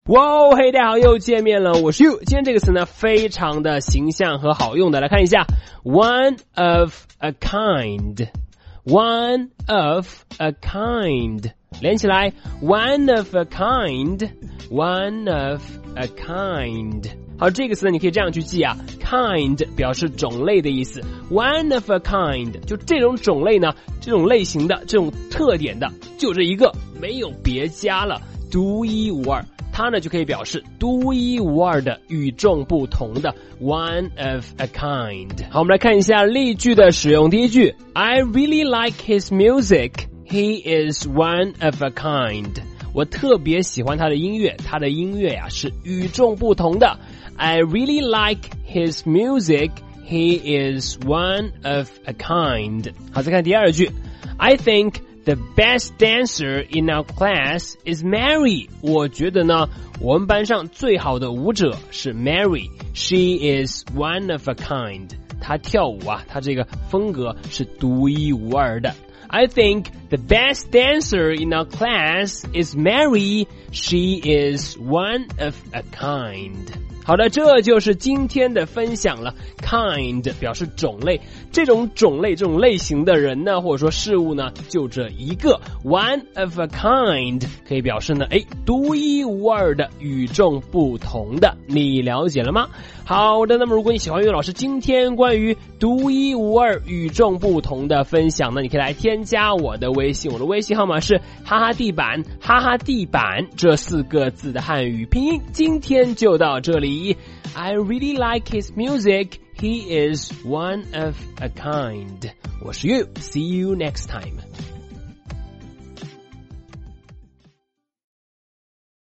哇，嘿，大家好，又见面了，我是 You。今天这个词呢，非常的形象和好用的，来看一下 ，one of a kind。One of a kind， 连起来 ，one of a kind，one of a kind。好，这个词呢，你可以这样去记啊 ，kind 表示种类的意思 ，one of a kind 就这种种类呢，这种类型的，这种特点的，就这一个，没有别家了，独一无二。它呢就可以表示独一无二的、与众不同的 one of a kind。好，我们来看一下例句的使用。第一句 ，I really like his music. He is one of a kind. 我特别喜欢他的音乐，他的音乐呀是与众不同的。I really like his music. He is one of a kind. 好，再看第二句 ，I think.The best dancer in our class is Mary. 我觉得呢，我们班上最好的舞者是 Mary. She is one of a kind. 她跳舞啊，她这个风格是独一无二的。I think the best dancer in our class is Mary. She is one of a kind.好的，这就是今天的分享了。kind 表示种类，这种种类、这种类型的人呢，或者说事物呢，就这一个。one of a kind 可以表示呢，独一无二的、与众不同的。你了解了吗？好的，那么如果你喜欢岳老师今天关于独一无二、与众不同的分享呢，你可以来添加我的微信，我的微信号码是哈哈地板，哈哈地板这4个字的汉语拼音。今天就到这里。I really like his music. He is one of a kind. 我是 You. See you next time.